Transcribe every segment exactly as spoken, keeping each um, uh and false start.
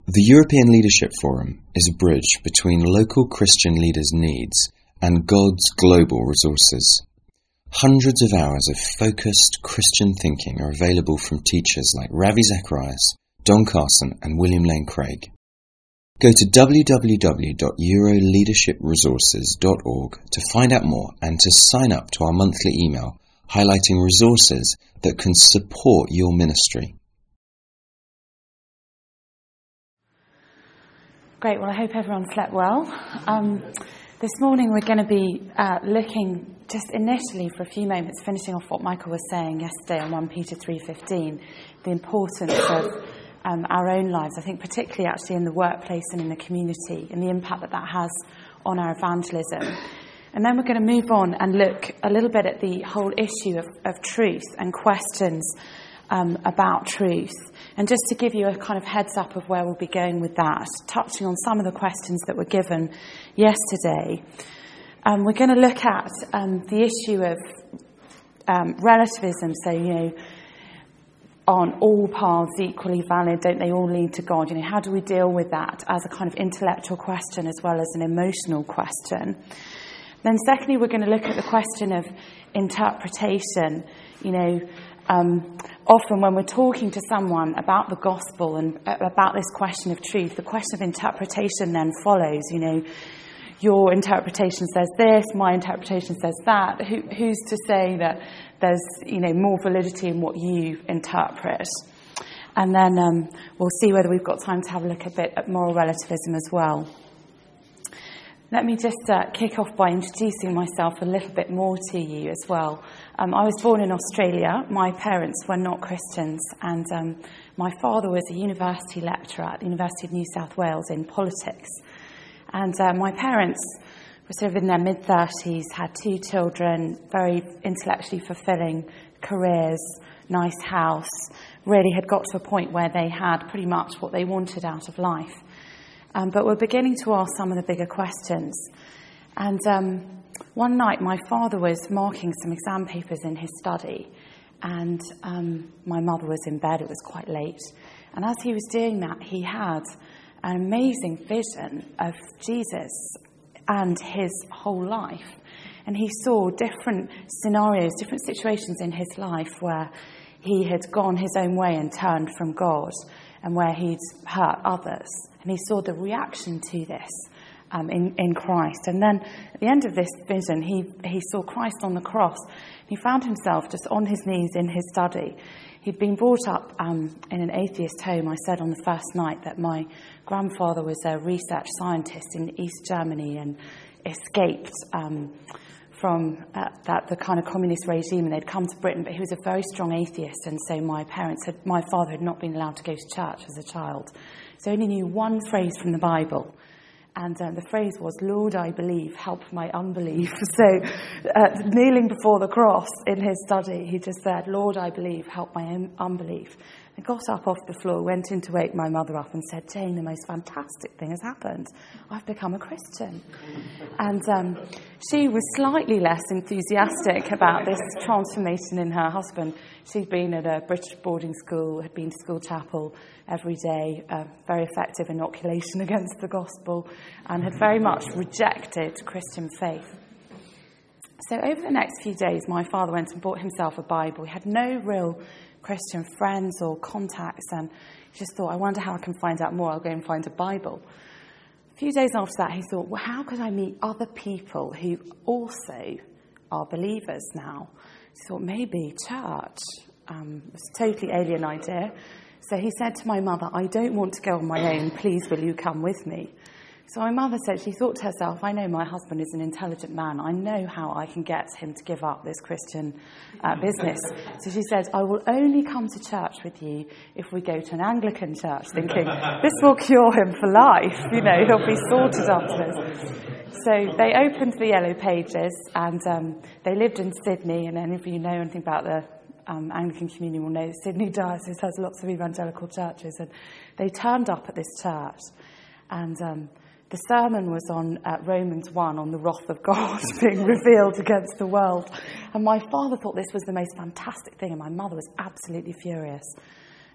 The European Leadership Forum is a bridge between local Christian leaders' needs and God's global resources. Hundreds of hours of focused Christian thinking are available from teachers like Ravi Zacharias, Don Carson and William Lane Craig. Go to w w w dot euro leadership resources dot org to find out more and to sign up to our monthly email highlighting resources that can support your ministry. Great, well I hope everyone slept well. Um, this morning we're going to be uh, looking just initially for a few moments, finishing off what Michael was saying yesterday on First Peter three fifteen, the importance of um, our own lives, I think particularly actually in the workplace and in the community, and the impact that that has on our evangelism. And then we're going to move on and look a little bit at the whole issue of, of truth and questions um, about truth. And just to give you a kind of heads up of where we'll be going with that, touching on some of the questions that were given yesterday, um, we're going to look at um, the issue of um, relativism. So, you know, aren't all paths equally valid? Don't they all lead to God? You know, how do we deal with that as a kind of intellectual question as well as an emotional question? Then secondly, we're going to look at the question of interpretation. You know, um, often when we're talking to someone about the gospel and about this question of truth, the question of interpretation then follows. You know, your interpretation says this, my interpretation says that. Who, who's to say that there's, you know, more validity in what you interpret? And then um, we'll see whether we've got time to have a look a bit at moral relativism as well. Let me just uh, kick off by introducing myself a little bit more to you as well. Um, I was born in Australia. My parents were not Christians, and um, my father was a university lecturer at the University of New South Wales in politics. And uh, my parents were sort of in their mid-thirties, had two children, very intellectually fulfilling careers, nice house, really had got to a point where they had pretty much what they wanted out of life. Um, but we're beginning to ask some of the bigger questions. And um, one night my father was marking some exam papers in his study, and um, my mother was in bed. It was quite late. And as he was doing that, he had an amazing vision of Jesus and his whole life. And he saw different scenarios, different situations in his life where he had gone his own way and turned from God, and where he'd hurt others. And he saw the reaction to this um, in, in Christ. And then at the end of this vision, he, he saw Christ on the cross. He found himself just on his knees in his study. He'd been brought up um, in an atheist home. I said on the first night that my grandfather was a research scientist in East Germany and escaped um, from uh, that the kind of communist regime, and they'd come to Britain, but he was a very strong atheist, and so my parents had, my father had not been allowed to go to church as a child. So he only knew one phrase from the Bible, and uh, the phrase was, "Lord, I believe, help my unbelief." So uh, kneeling before the cross in his study, he just said, "Lord, I believe, help my un- unbelief." I got up off the floor, went in to wake my mother up and said, "Jane, the most fantastic thing has happened. I've become a Christian." And um, she was slightly less enthusiastic about this transformation in her husband. She'd been at a British boarding school, had been to school chapel every day, a very effective inoculation against the gospel, and had very much rejected Christian faith. So over the next few days, my father went and bought himself a Bible. He had no real Christian friends or contacts, and he just thought, I wonder how I can find out more. I'll go and find a Bible. A few days after that, he thought, well, how could I meet other people who also are believers now? He thought, maybe church. Um, it was a totally alien idea. So he said to my mother, I don't want to go on my own. Please, will you come with me? So my mother said, she thought to herself, I know my husband is an intelligent man. I know how I can get him to give up this Christian uh, business. So she said, I will only come to church with you if we go to an Anglican church, thinking, this will cure him for life. You know, he'll be sorted after this. So they opened the Yellow Pages, and um, they lived in Sydney. And any of you know anything about the um, Anglican Communion will know Sydney Diocese has lots of evangelical churches. And they turned up at this church, and Um, the sermon was on uh, Romans one, on the wrath of God being revealed against the world. And my father thought this was the most fantastic thing, and my mother was absolutely furious.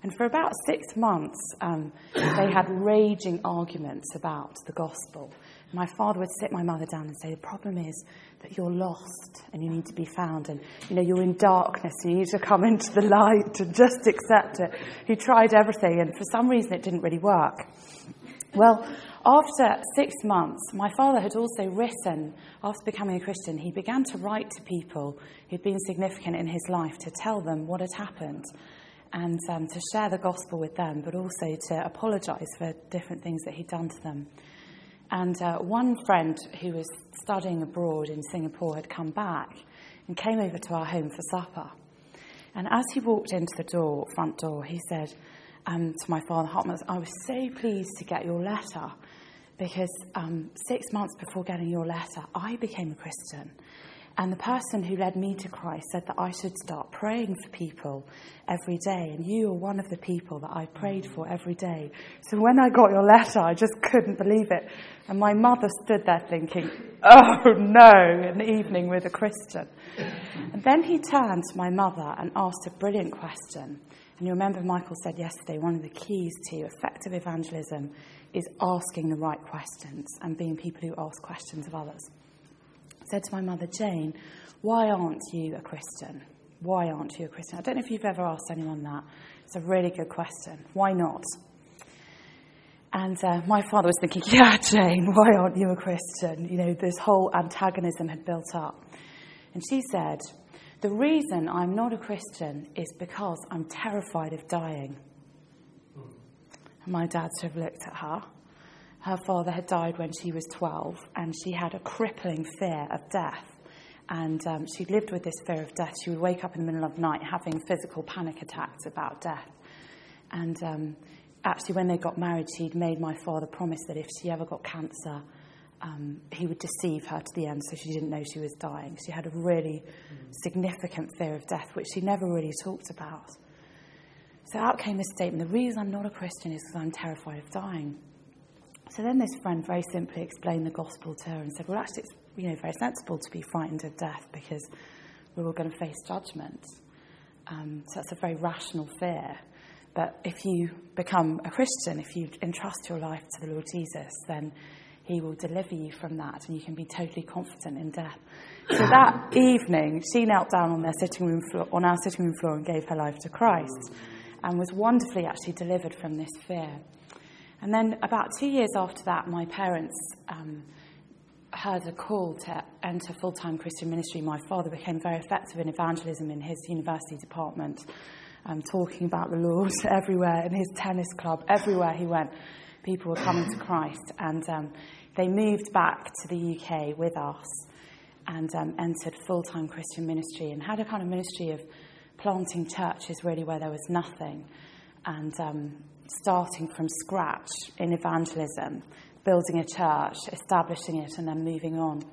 And for about six months, um, they had raging arguments about the gospel. My father would sit my mother down and say, the problem is that you're lost and you need to be found, and you know you're in darkness and you need to come into the light and just accept it. He tried everything, and for some reason it didn't really work. Well, after six months, my father had also written, after becoming a Christian, he began to write to people who'd been significant in his life to tell them what had happened and um, to share the gospel with them, but also to apologise for different things that he'd done to them. And uh, one friend who was studying abroad in Singapore had come back and came over to our home for supper. And as he walked into the door, front door, he said um, to my father, Hartman, I was so pleased to get your letter because um, six months before getting your letter, I became a Christian. And the person who led me to Christ said that I should start praying for people every day. And you are one of the people that I prayed for every day. So when I got your letter, I just couldn't believe it. And my mother stood there thinking, oh no, an evening with a Christian. And then he turned to my mother and asked a brilliant question. And you remember Michael said yesterday, one of the keys to effective evangelism is asking the right questions and being people who ask questions of others. I said to my mother, Jane, why aren't you a Christian? Why aren't you a Christian? I don't know if you've ever asked anyone that. It's a really good question. Why not? And uh, my father was thinking, yeah, Jane, why aren't you a Christian? You know, this whole antagonism had built up. And she said, the reason I'm not a Christian is because I'm terrified of dying. And my dad sort of looked at her. Her father had died when she was twelve, and she had a crippling fear of death. And um, she lived with this fear of death. She would wake up in the middle of the night having physical panic attacks about death. And um, actually, when they got married, she'd made my father promise that if she ever got cancer, um, he would deceive her to the end so she didn't know she was dying. She had a really significant fear of death, which she never really talked about. So out came this statement, the reason I'm not a Christian is because I'm terrified of dying. So then this friend very simply explained the gospel to her and said, well, actually, it's you know very sensible to be frightened of death because we're all going to face judgment. Um, so that's a very rational fear. But if you become a Christian, if you entrust your life to the Lord Jesus, then he will deliver you from that and you can be totally confident in death. So that evening, she knelt down on their sitting room floor, on our sitting room floor and gave her life to Christ and was wonderfully actually delivered from this fear. And then about two years after that, my parents um, heard a call to enter full-time Christian ministry. My father became very effective in evangelism in his university department, um, talking about the Lord everywhere, in his tennis club, everywhere he went, people were coming to Christ. And um, they moved back to the U K with us and um, entered full-time Christian ministry and had a kind of ministry of planting churches really where there was nothing and um, starting from scratch in evangelism, building a church, establishing it, and then moving on.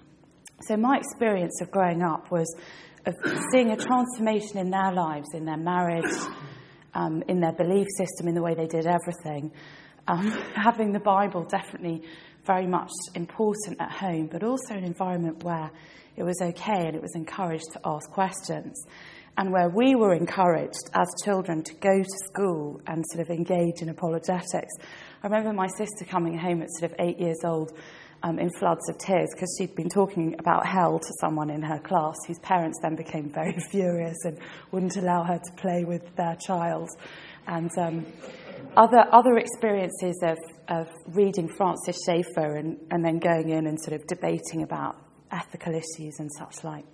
So my experience of growing up was of seeing a transformation in their lives, in their marriage, um, in their belief system, in the way they did everything. Um, having the Bible definitely very much important at home, but also an environment where it was okay and it was encouraged to ask questions. And where we were encouraged as children to go to school and sort of engage in apologetics. I remember my sister coming home at sort of eight years old um, in floods of tears because she'd been talking about hell to someone in her class whose parents then became very furious and wouldn't allow her to play with their child. And um, other other experiences of, of reading Francis Schaeffer and, and then going in and sort of debating about ethical issues and such like.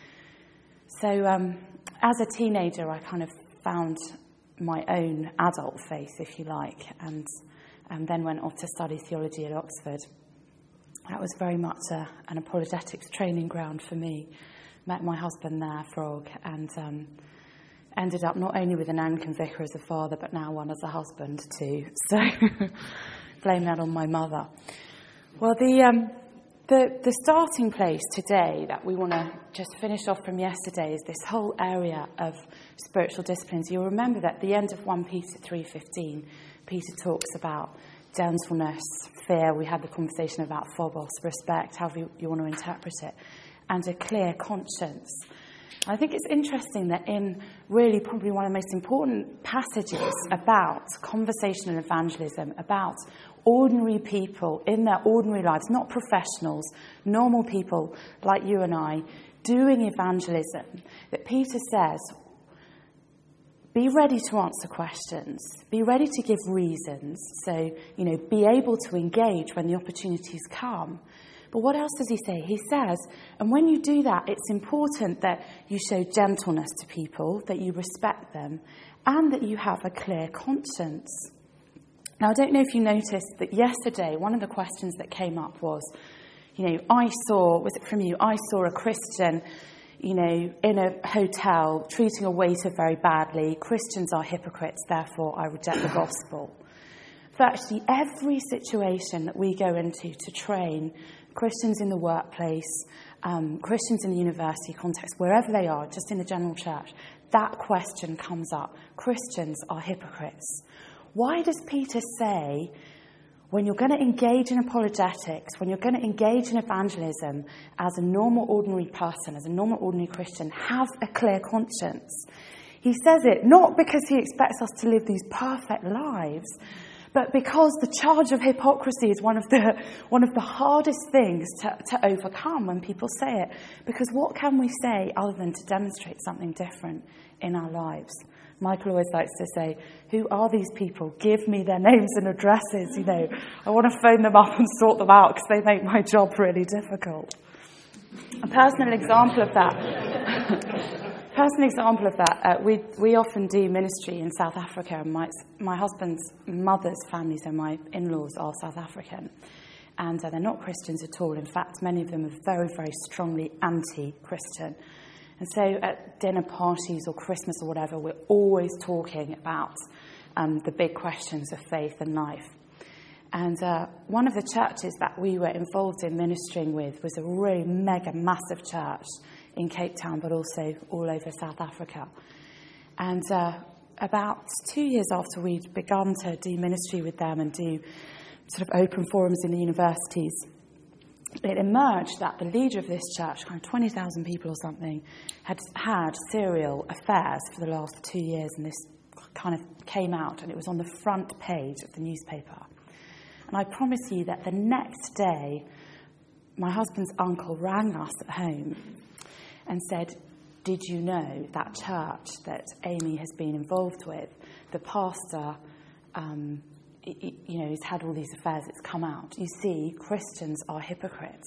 So um, as a teenager, I kind of found my own adult faith, if you like, and, and then went off to study theology at Oxford. That was very much a, an apologetics training ground for me. Met my husband there, Frog, and um, ended up not only with an Anglican vicar as a father, but now one as a husband too. So blame that on my mother. Well, the... Um, The, the starting place today that we want to just finish off from yesterday is this whole area of spiritual disciplines. You'll remember that at the end of First Peter three fifteen, Peter talks about gentleness, fear. We had the conversation about phobos, respect, however you, you want to interpret it, and a clear conscience. I think it's interesting that in really probably one of the most important passages about conversational evangelism, about ordinary people in their ordinary lives, not professionals, normal people like you and I, doing evangelism, that Peter says, be ready to answer questions, be ready to give reasons, so, you know, be able to engage when the opportunities come. But what else does he say? He says, and when you do that, it's important that you show gentleness to people, that you respect them, and that you have a clear conscience. Now, I don't know if you noticed that yesterday, one of the questions that came up was, you know, I saw, was it from you? I saw a Christian, you know, in a hotel treating a waiter very badly. Christians are hypocrites, therefore I reject the gospel. Virtually every situation that we go into to train Christians in the workplace, um, Christians in the university context, wherever they are, just in the general church, that question comes up. Christians are hypocrites. Why does Peter say, when you're going to engage in apologetics, when you're going to engage in evangelism as a normal, ordinary person, as a normal, ordinary Christian, have a clear conscience? He says it not because he expects us to live these perfect lives, but because the charge of hypocrisy is one of the one of the hardest things to, to overcome when people say it. Because what can we say other than to demonstrate something different in our lives? Michael always likes to say, who are these people? Give me their names and addresses, you know. I want to phone them up and sort them out because they make my job really difficult. A personal example of that... Personal example of that, uh, we we often do ministry in South Africa. My my husband's mother's family, so my in-laws, are South African. And uh, they're not Christians at all. In fact, many of them are very, very strongly anti-Christian. And so at dinner parties or Christmas or whatever, we're always talking about um, the big questions of faith and life. And uh, one of the churches that we were involved in ministering with was a really mega, massive church in Cape Town, but also all over South Africa. And uh, about two years after we'd begun to do ministry with them and do sort of open forums in the universities, it emerged that the leader of this church, kind of twenty thousand people or something, had had serial affairs for the last two years, and this kind of came out, and it was on the front page of the newspaper. And I promise you that the next day, my husband's uncle rang us at home and said, did you know that church that Amy has been involved with, the pastor, um, it, you know, he's had all these affairs, it's come out. You see, Christians are hypocrites.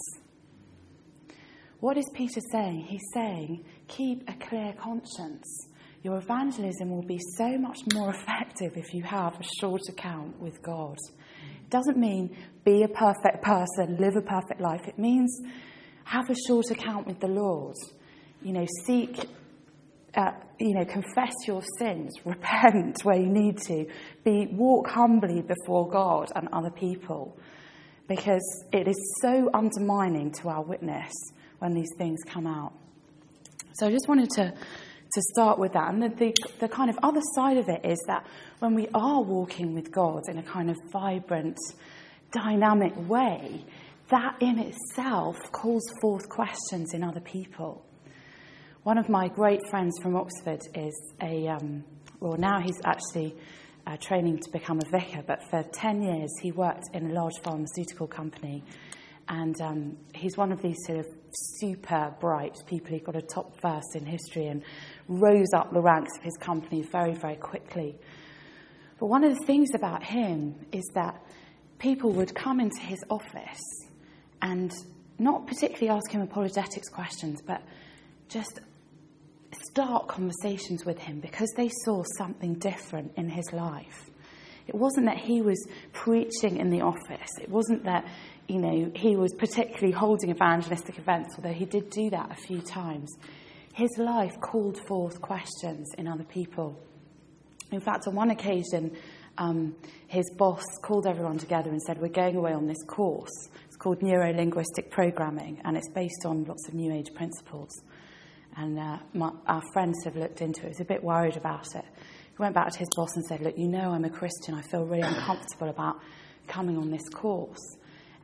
What is Peter saying? He's saying, keep a clear conscience. Your evangelism will be so much more effective if you have a short account with God. It doesn't mean be a perfect person, live a perfect life. It means have a short account with the Lord. You know, seek, uh, you know, confess your sins, repent where you need to, be walk humbly before God and other people, because it is so undermining to our witness when these things come out. So I just wanted to to start with that, and the, the the kind of other side of it is that when we are walking with God in a kind of vibrant, dynamic way, that in itself calls forth questions in other people. One of my great friends from Oxford is a, um, well, now he's actually uh, training to become a vicar, but for ten years he worked in a large pharmaceutical company. And um, he's one of these sort of super bright people. He got a top first in history and rose up the ranks of his company very, very quickly. But one of the things about him is that people would come into his office and not particularly ask him apologetics questions, but just start conversations with him because they saw something different in his life. It wasn't that he was preaching in the office. It wasn't that, you know, he was particularly holding evangelistic events, although he did do that a few times. His life called forth questions in other people. In fact, on one occasion, um, his boss called everyone together and said, we're going away on this course. It's called Neuro-Linguistic Programming, and it's based on lots of New Age principles. And uh, my, our friends have looked into it. He was a bit worried about it. He went back to his boss and said, look, you know I'm a Christian. I feel really uncomfortable about coming on this course.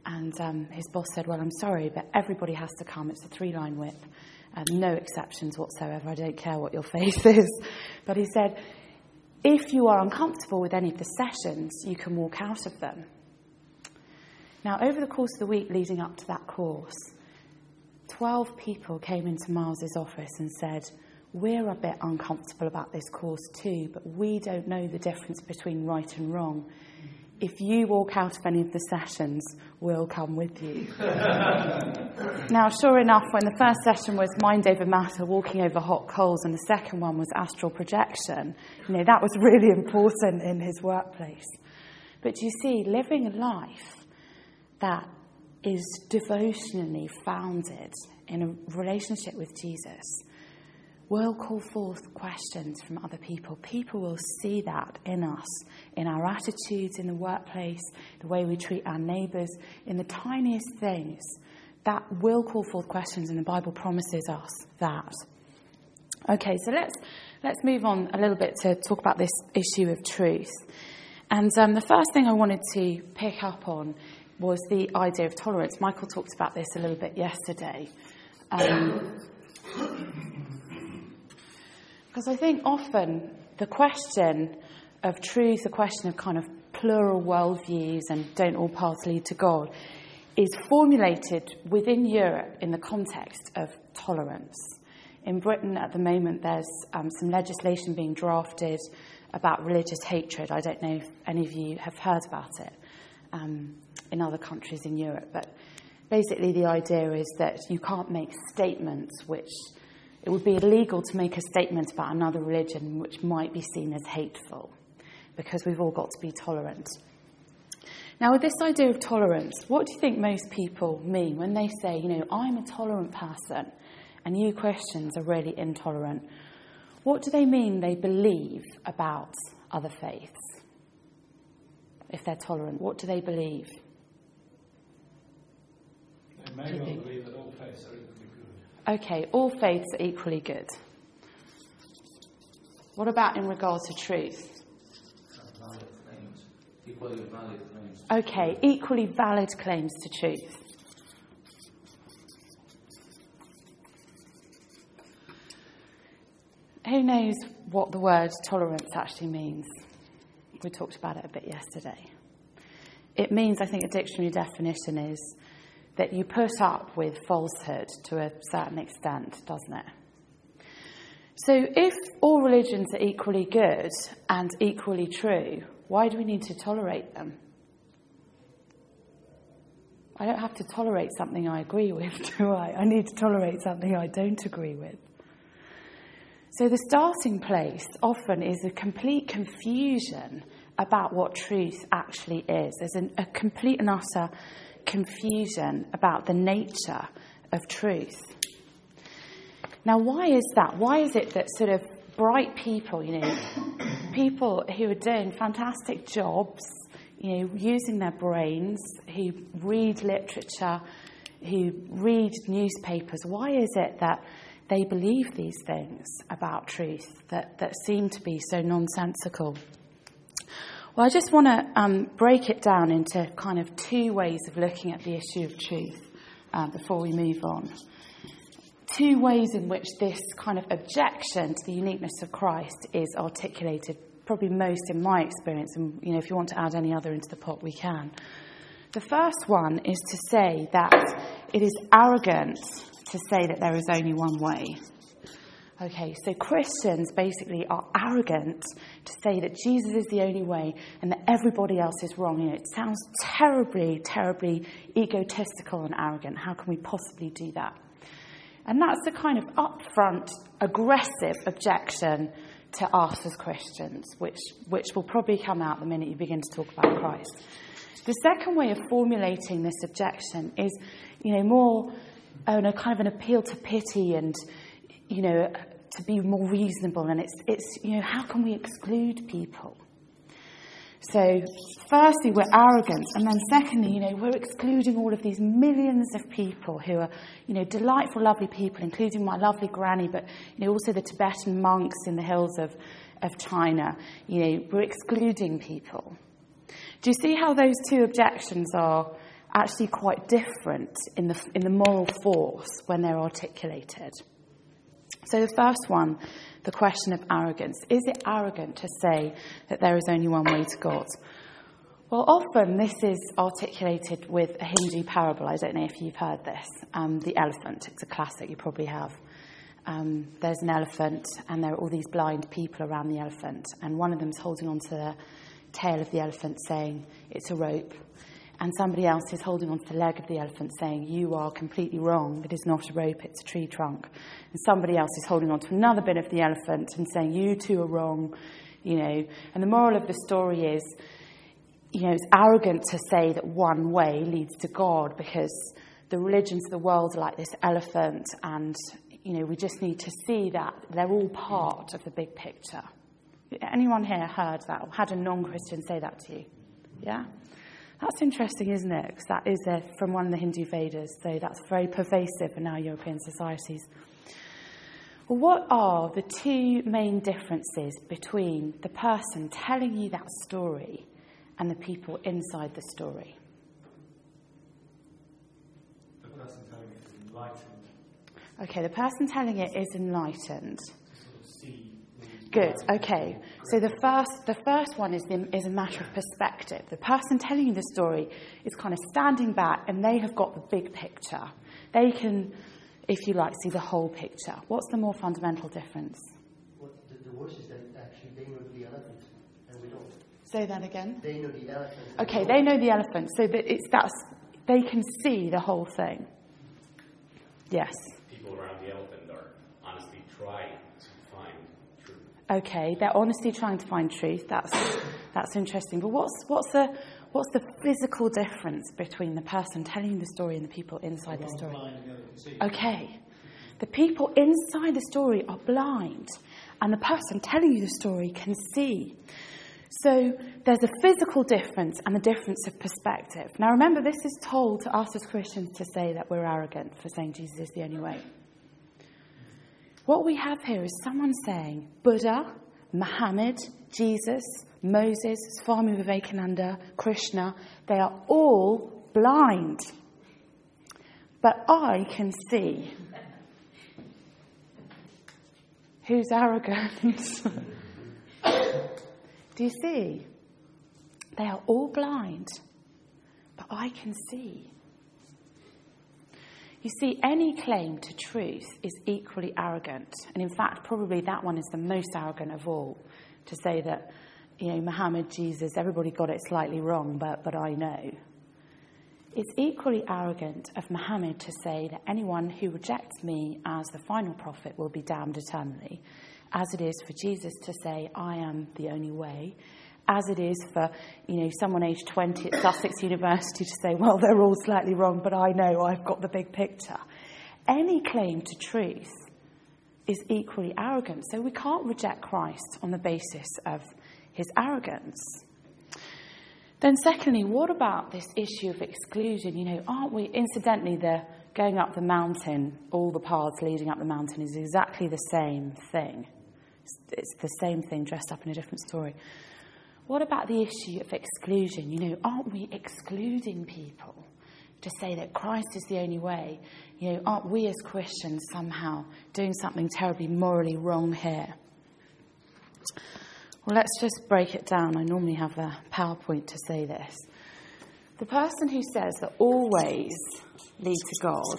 And um, his boss said, well, I'm sorry, but everybody has to come. It's a three-line whip. Uh, no exceptions whatsoever. I don't care what your faith is. But he said, if you are uncomfortable with any of the sessions, you can walk out of them. Now, over the course of the week leading up to that course, twelve people came into Miles's office and said, we're a bit uncomfortable about this course too, but we don't know the difference between right and wrong. If you walk out of any of the sessions, we'll come with you. Now, sure enough, when the first session was mind over matter, walking over hot coals, and the second one was astral projection, you know, that was really important in his workplace. But you see, living a life that is devotionally founded in a relationship with Jesus will call forth questions from other people. People will see that in us, in our attitudes in the workplace, the way we treat our neighbours, in the tiniest things. That will call forth questions, and the Bible promises us that. Okay, so let's let's move on a little bit to talk about this issue of truth. And um, the first thing I wanted to pick up on was the idea of tolerance. Michael talked about this a little bit yesterday. Um, Because I think often the question of truth, the question of kind of plural worldviews and don't all paths lead to God, is formulated within Europe in the context of tolerance. In Britain at the moment there's um, some legislation being drafted about religious hatred. I don't know if any of you have heard about it um, in other countries in Europe, but basically the idea is that you can't make statements which... It would be illegal to make a statement about another religion which might be seen as hateful, because we've all got to be tolerant. Now, with this idea of tolerance, what do you think most people mean when they say, you know, I'm a tolerant person and you Christians are really intolerant? What do they mean they believe about other faiths? If they're tolerant, what do they believe? They may well believe that all faiths are equally good. Okay, all faiths are equally good. What about in regards to truth? Valid claims. Equally valid claims. Okay, equally valid claims to truth. Who knows what the word tolerance actually means? We talked about it a bit yesterday. It means, I think a dictionary definition is that you put up with falsehood to a certain extent, doesn't it? So if all religions are equally good and equally true, why do we need to tolerate them? I don't have to tolerate something I agree with, do I? I need to tolerate something I don't agree with. So the starting place often is a complete confusion about what truth actually is. There's an, a complete and utter confusion about the nature of truth. Now, why is that? Why is it that sort of bright people, you know, people who are doing fantastic jobs, you know, using their brains, who read literature, who read newspapers, why is it that they believe these things about truth that, that seem to be so nonsensical? Well, I just want to um, break it down into kind of two ways of looking at the issue of truth uh, before we move on. Two ways in which this kind of objection to the uniqueness of Christ is articulated, probably most in my experience, and you know, if you want to add any other into the pot, we can. The first one is to say that it is arrogant to say that there is only one way. Okay, so Christians basically are arrogant to say that Jesus is the only way and that everybody else is wrong. You know, it sounds terribly, terribly egotistical and arrogant. How can we possibly do that? And that's the kind of upfront, aggressive objection to us as Christians, which, which will probably come out the minute you begin to talk about Christ. The second way of formulating this objection is, you know, more uh, a kind of an appeal to pity and, you know, to be more reasonable. And it's, it's, you know, how can we exclude people? So, firstly, we're arrogant. And then secondly, you know, we're excluding all of these millions of people who are, you know, delightful, lovely people, including my lovely granny, but, you know, also the Tibetan monks in the hills of, of China. You know, we're excluding people. Do you see how those two objections are actually quite different in the in the moral force when they're articulated. So the first one, the question of arrogance. Is it arrogant to say that there is only one way to God? Well, often this is articulated with a Hindu parable. I don't know if you've heard this. Um, the elephant. It's a classic. You probably have. Um, there's an elephant, and there are all these blind people around the elephant, and one of them's holding onto the tail of the elephant, saying it's a rope, and somebody else is holding onto the leg of the elephant, saying you are completely wrong. It is not a rope. It's a tree trunk. And somebody else is holding onto another bit of the elephant and saying you two are wrong. You know, and the moral of the story is, you know, it's arrogant to say that one way leads to God, because the religions of the world are like this elephant, and, you know, we just need to see that they're all part of the big picture. Anyone here heard that or had a non-Christian say that to you? Yeah? That's interesting, isn't it? Because that is uh, from one of the Hindu Vedas, so that's very pervasive in our European societies. Well, what are the two main differences between the person telling you that story and the people inside the story? The person telling it is enlightened. Okay, the person telling it is enlightened. To sort of see. Good. Okay. So the first, the first one is the, is a matter of perspective. The person telling you the story is kind of standing back, and they have got the big picture. They can, if you like, see the whole picture. What's the more fundamental difference? Well, the, the worst is that actually they know the elephant, and we don't. Say that again. They know the elephant. Okay, they know the elephant, so that it's that's they can see the whole thing. Yes. People around the elephant are honestly trying to find truth. Okay, they're honestly trying to find truth. That's that's interesting. But what's what's the what's the physical difference between the person telling the story and the people inside the story? Okay, the people inside the story are blind, and the person telling you the story can see. So there's a physical difference and a difference of perspective. Now remember, this is told to us as Christians to say that we're arrogant for saying Jesus is the only way. What we have here is someone saying Buddha, Muhammad, Jesus, Moses, Swami Vivekananda, Krishna, they are all blind. But I can see. Who's arrogant? Do you see? They are all blind, but I can see. You see, any claim to truth is equally arrogant. And in fact, probably that one is the most arrogant of all, to say that, you know, Muhammad, Jesus, everybody got it slightly wrong, but, but I know. It's equally arrogant of Muhammad to say that anyone who rejects me as the final prophet will be damned eternally, as it is for Jesus to say, I am the only way, as it is for, you know, someone aged twenty at Sussex University to say, well, they're all slightly wrong, but I know I've got the big picture. Any claim to truth is equally arrogant. So we can't reject Christ on the basis of his arrogance. Then secondly, what about this issue of exclusion? You know, aren't we, incidentally, the going up the mountain, all the paths leading up the mountain is exactly the same thing. It's the same thing dressed up in a different story. What about the issue of exclusion? You know, aren't we excluding people to say that Christ is the only way? You know, aren't we as Christians somehow doing something terribly morally wrong here? Well, let's just break it down. I normally have a PowerPoint to say this. The person who says that all ways lead to God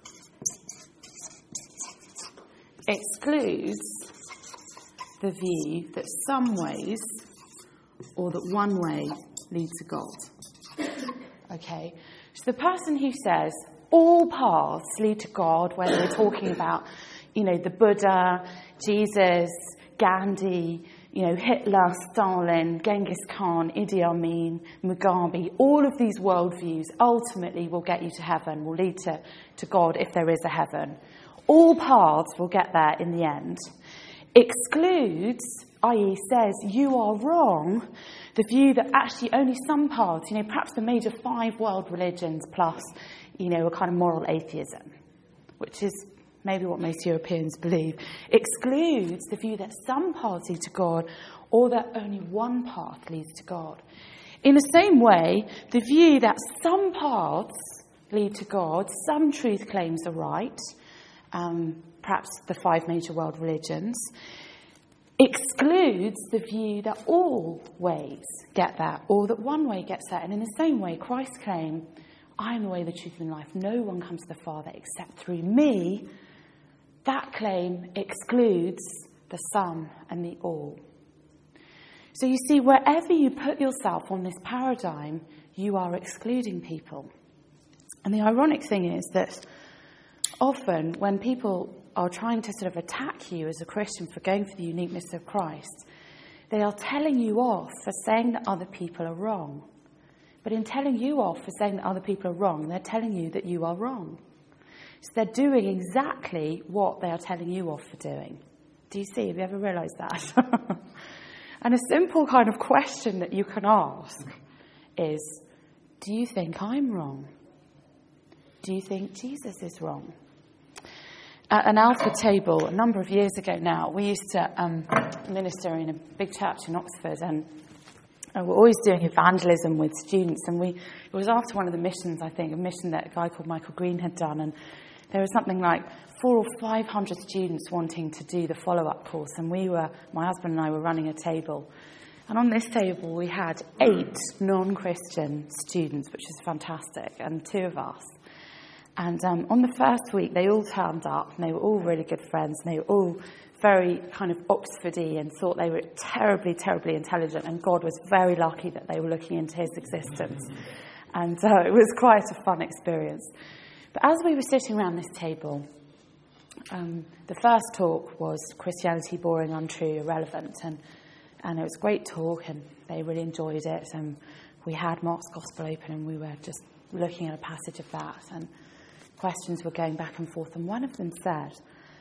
excludes the view that some ways, or that one way, lead to God. Okay? So the person who says all paths lead to God, whether we're talking about, you know, the Buddha, Jesus, Gandhi, you know, Hitler, Stalin, Genghis Khan, Idi Amin, Mugabe, all of these worldviews ultimately will get you to heaven, will lead to, to God if there is a heaven. All paths will get there in the end. Excludes, that is says you are wrong, the view that actually only some paths, you know, perhaps the major five world religions plus, you know, a kind of moral atheism, which is maybe what most Europeans believe, excludes the view that some paths lead to God or that only one path leads to God. In the same way, the view that some paths lead to God, some truth claims are right, um, perhaps the five major world religions, excludes the view that all ways get there, or that one way gets there. And in the same way, Christ's claim, I am the way, the truth, and life. No one comes to the Father except through me. That claim excludes the some and the all. So you see, wherever you put yourself on this paradigm, you are excluding people. And the ironic thing is that often when people are trying to sort of attack you as a Christian for going for the uniqueness of Christ, they are telling you off for saying that other people are wrong. But in telling you off for saying that other people are wrong, they're telling you that you are wrong. So they're doing exactly what they are telling you off for doing. Do you see? Have you ever realised that? And a simple kind of question that you can ask is, do you think I'm wrong? Do you think Jesus is wrong? At an Alpha table, a number of years ago now, we used to um, minister in a big church in Oxford, and uh, we're always doing evangelism with students. And we it was after one of the missions, I think, a mission that a guy called Michael Green had done, and there was something like four or five hundred students wanting to do the follow-up course, and we were, my husband and I were running a table. And on this table, we had eight non-Christian students, which was fantastic, and two of us. And um, on the first week, they all turned up, and they were all really good friends, and they were all very kind of Oxfordy and thought they were terribly, terribly intelligent, and God was very lucky that they were looking into his existence. And uh, it was quite a fun experience. But as we were sitting around this table, um, the first talk was Christianity Boring, Untrue, Irrelevant, and, and it was a great talk, and they really enjoyed it, and we had Mark's Gospel open, and we were just looking at a passage of that, and questions were going back and forth, and one of them said,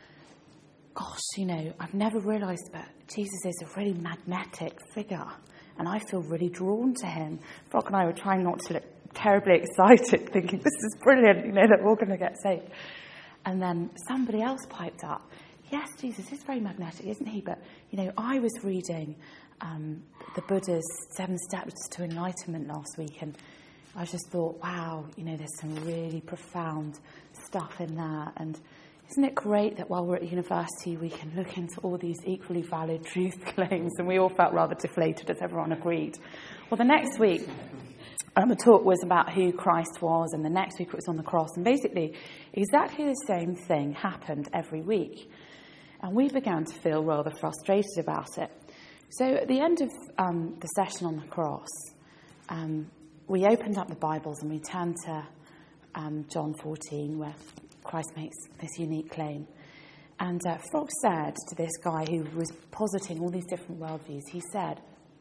gosh, you know, I've never realised, but Jesus is a really magnetic figure, and I feel really drawn to him. Brock and I were trying not to look terribly excited, thinking, this is brilliant, you know, that we're all going to get saved. And then somebody else piped up, yes, Jesus is very magnetic, isn't he? But, you know, I was reading um, the Buddha's Seven Steps to Enlightenment last week, and I just thought, wow, you know, there's some really profound stuff in there. And isn't it great that while we're at university, we can look into all these equally valid truth claims? And we all felt rather deflated as everyone agreed. Well, the next week, um, the talk was about who Christ was, and the next week it was on the cross. And basically, exactly the same thing happened every week. And we began to feel rather frustrated about it. So at the end of um, the session on the cross, um, we opened up the Bibles and we turned to um, John fourteen, where Christ makes this unique claim. And uh, Frog said to this guy who was positing all these different worldviews, he said,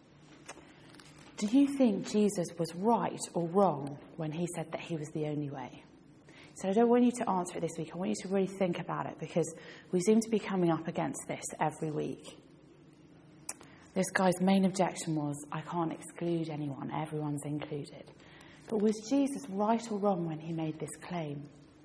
do you think Jesus was right or wrong when he said that he was the only way? So I don't want you to answer it this week. I want you to really think about it, because we seem to be coming up against this every week. This guy's main objection was, I can't exclude anyone, everyone's included. But was Jesus right or wrong when he made this claim?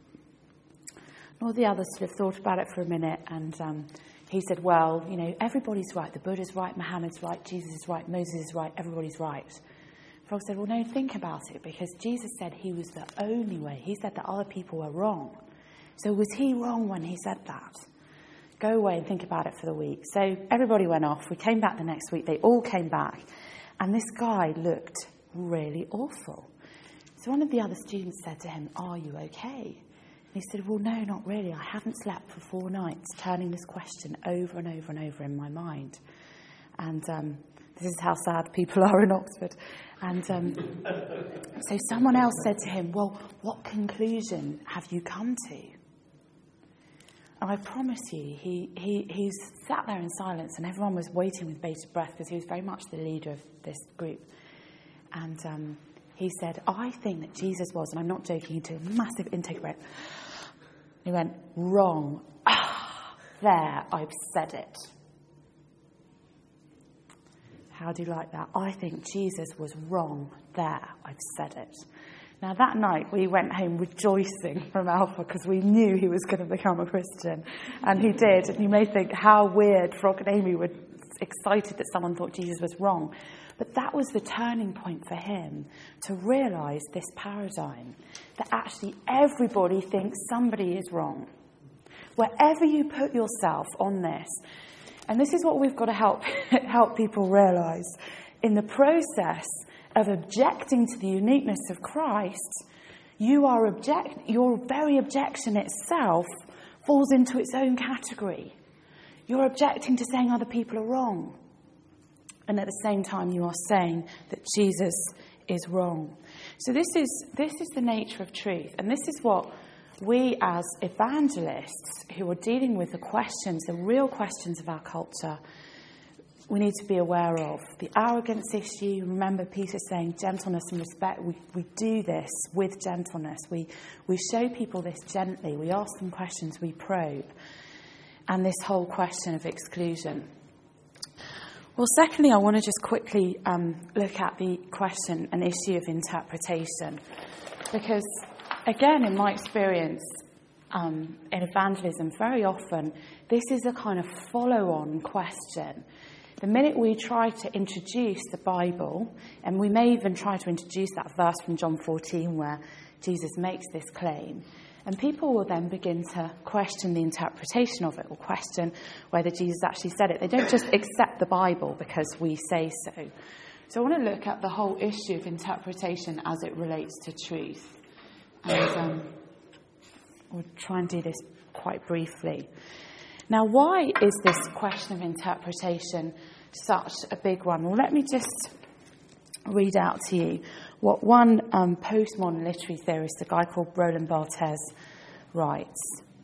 And all the others sort of thought about it for a minute, and um, he said, well, you know, everybody's right. The Buddha's right, Muhammad's right, Jesus is right, Moses is right, everybody's right. Frog said, well, no, think about it, because Jesus said he was the only way. He said that other people were wrong. So was he wrong when he said that? Go away and think about it for the week. So everybody went off. We came back the next week. They all came back. And this guy looked really awful. So one of the other students said to him, are you okay? And he said, well, no, not really. I haven't slept for four nights turning this question over and over and over in my mind. And um, this is how sad people are in Oxford. And um, so someone else said to him, well, what conclusion have you come to? And I promise you, he, he, he sat there in silence, and everyone was waiting with bated breath, because he was very much the leader of this group. And um, he said, I think that Jesus was, and I'm not joking, he took a massive intake breath. He went, wrong. Ah, there, I've said it. How do you like that? I think Jesus was wrong. There, I've said it. Now, that night, we went home rejoicing from Alpha, because we knew he was going to become a Christian. And he did. And you may think how weird Frog and Amy would excited that someone thought Jesus was wrong. But that was the turning point for him, to realise this paradigm, that actually everybody thinks somebody is wrong. Wherever you put yourself on this, and this is what we've got to help help people realise, in the process of objecting to the uniqueness of Christ, you are object your very objection itself falls into its own category. You're objecting to saying other people are wrong. And at the same time, you are saying that Jesus is wrong. So this is this is the nature of truth. And this is what we as evangelists who are dealing with the questions, the real questions of our culture, we need to be aware of. The arrogance issue, remember Peter saying gentleness and respect. We, we do this with gentleness. We, we show people this gently. We ask them questions, we probe. And this whole question of exclusion. Well, secondly, I want to just quickly um, look at the question and issue of interpretation. Because, again, in my experience um, in evangelism, very often this is a kind of follow-on question. The minute we try to introduce the Bible, and we may even try to introduce that verse from John fourteen where Jesus makes this claim, and people will then begin to question the interpretation of it, or question whether Jesus actually said it. They don't just accept the Bible because we say so. So I want to look at the whole issue of interpretation as it relates to truth. And um, we'll try and do this quite briefly. Now, why is this question of interpretation such a big one? Well, let me just read out to you what one um, postmodern literary theorist, a guy called Roland Barthes, writes.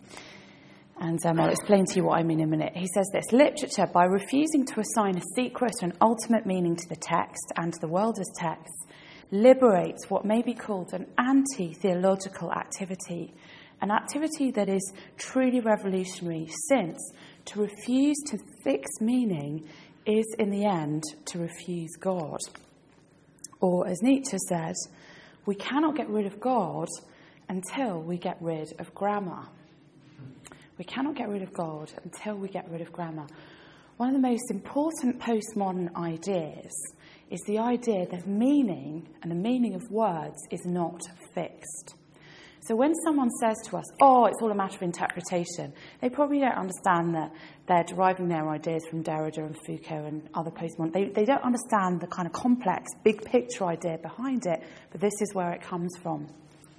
And um, I'll explain to you what I mean in a minute. He says this: literature, by refusing to assign a secret and ultimate meaning to the text and to the world as text, liberates what may be called an anti-theological activity, an activity that is truly revolutionary, since to refuse to fix meaning is in the end to refuse God. Or, as Nietzsche said, we cannot get rid of God until we get rid of grammar. We cannot get rid of God until we get rid of grammar. One of the most important postmodern ideas is the idea that meaning and the meaning of words is not fixed. So when someone says to us, oh, it's all a matter of interpretation, they probably don't understand that they're deriving their ideas from Derrida and Foucault and other postmodern. They, they don't understand the kind of complex, big picture idea behind it, but this is where it comes from.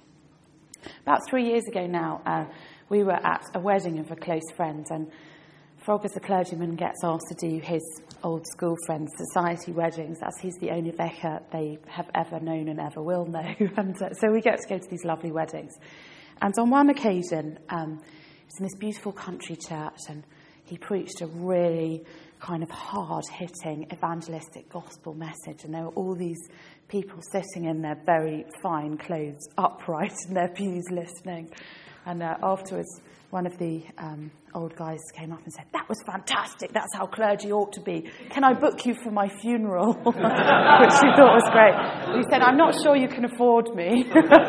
About three years ago now, uh, we were at a wedding of a close friend, and Frog, as a clergyman, gets asked to do his old school friend's society weddings, as he's the only vicar they have ever known and ever will know. And uh, so we get to go to these lovely weddings. And on one occasion, um, it's in this beautiful country church, and he preached a really kind of hard-hitting evangelistic gospel message. And there were all these people sitting in their very fine clothes, upright in their pews, listening. And uh, afterwards, one of the um, old guys came up and said, "That was fantastic. That's how clergy ought to be. Can I book you for my funeral?" Which he thought was great. He said, "I'm not sure you can afford me."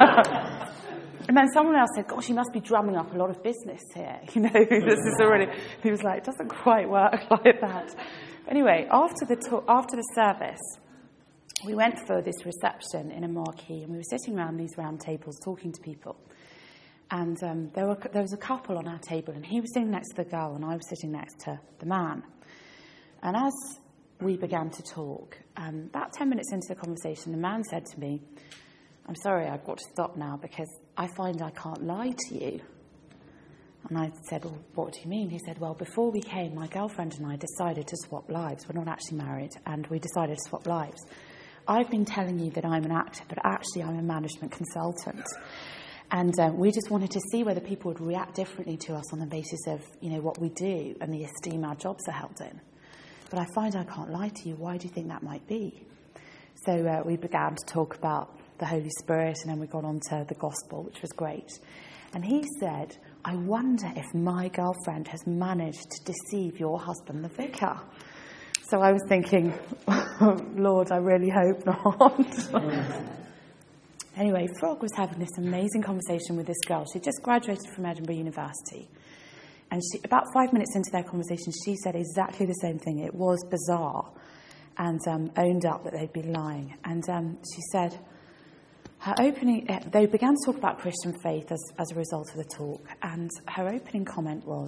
And then someone else said, "Gosh, you must be drumming up a lot of business here. You know, this is a really..." He was like, "It doesn't quite work like that." Anyway, after the talk, after the service, we went for this reception in a marquee, and we were sitting around these round tables talking to people. And um, there, were, there was a couple on our table, and he was sitting next to the girl, and I was sitting next to the man. And as we began to talk, um, about ten minutes into the conversation, the man said to me, "I'm sorry, I've got to stop now because I find I can't lie to you." And I said, "Well, what do you mean?" He said, "Well, before we came, my girlfriend and I decided to swap lives. We're not actually married, and we decided to swap lives. I've been telling you that I'm an actor, but actually I'm a management consultant. And um, we just wanted to see whether people would react differently to us on the basis of, you know, what we do and the esteem our jobs are held in. But I find I can't lie to you. Why do you think that might be?" So uh, we began to talk about the Holy Spirit, and then we got on to the gospel, which was great. And he said, "I wonder if my girlfriend has managed to deceive your husband, the vicar." So I was thinking, Lord, I really hope not. Anyway, Frog was having this amazing conversation with this girl. She just graduated from Edinburgh University. And she, about five minutes into their conversation, she said exactly the same thing. It was bizarre, and um, owned up that they'd been lying. And um, she said her opening, they began to talk about Christian faith as, as a result of the talk, and her opening comment was,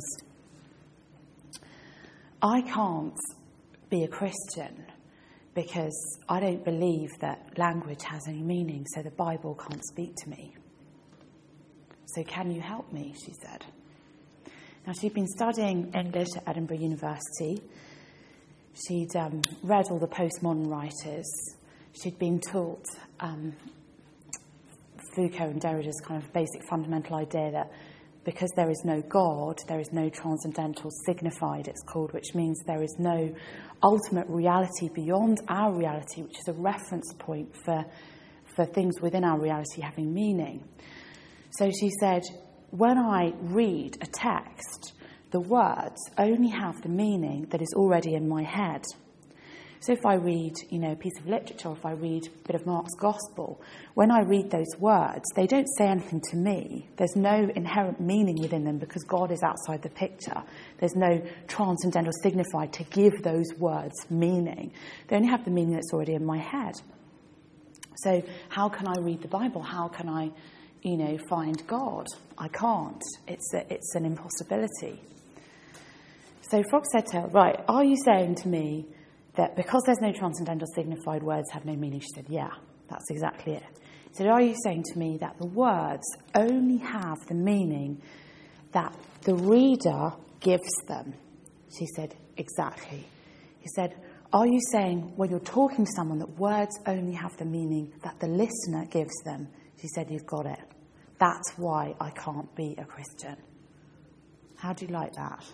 I can't be a Christian because I don't believe that language has any meaning, so the Bible can't speak to me. So can you help me, she said. Now, she'd been studying English at Edinburgh University. She'd um, read all the postmodern writers. She'd been taught um, Foucault and Derrida's kind of basic fundamental idea that because there is no God, there is no transcendental signified, it's called, which means there is no ultimate reality beyond our reality, which is a reference point for, for things within our reality having meaning. So she said, when I read a text, the words only have the meaning that is already in my head. So if I read, you know, a piece of literature, or if I read a bit of Mark's Gospel, when I read those words, they don't say anything to me. There's no inherent meaning within them because God is outside the picture. There's no transcendental signified to give those words meaning. They only have the meaning that's already in my head. So how can I read the Bible? How can I, you know, find God? I can't. It's a, it's an impossibility. So Frog said to her, right, are you saying to me that because there's no transcendental signified, words have no meaning? She said, yeah, that's exactly it. He said, are you saying to me that the words only have the meaning that the reader gives them? She said, exactly. He said, are you saying when you're talking to someone that words only have the meaning that the listener gives them? She said, you've got it. That's why I can't be a Christian. How do you like that?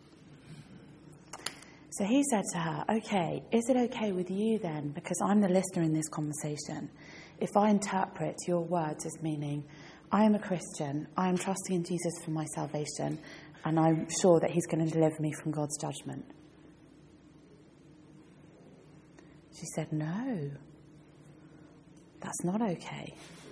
So he said to her, okay, is it okay with you then, because I'm the listener in this conversation, if I interpret your words as meaning, I am a Christian, I am trusting in Jesus for my salvation, and I'm sure that he's going to deliver me from God's judgment? She said, no, that's not okay.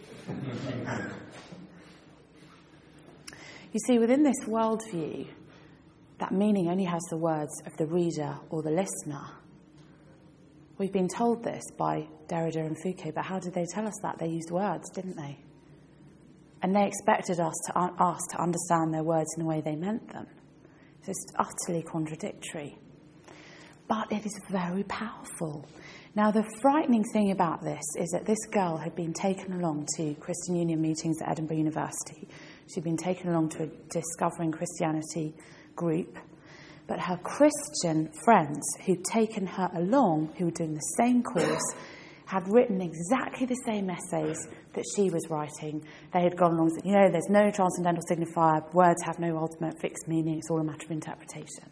You see, within this worldview, that meaning only has the words of the reader or the listener. We've been told this by Derrida and Foucault, but how did they tell us that? They used words, didn't they? And they expected us to, uh, us to understand their words in the way they meant them. It's just utterly contradictory. But it is very powerful. Now, the frightening thing about this is that this girl had been taken along to Christian Union meetings at Edinburgh University. She'd been taken along to a Discovering Christianity group, but her Christian friends who'd taken her along, who were doing the same course, had written exactly the same essays that she was writing. They had gone along and said, you know, there's no transcendental signifier, words have no ultimate fixed meaning, it's all a matter of interpretation.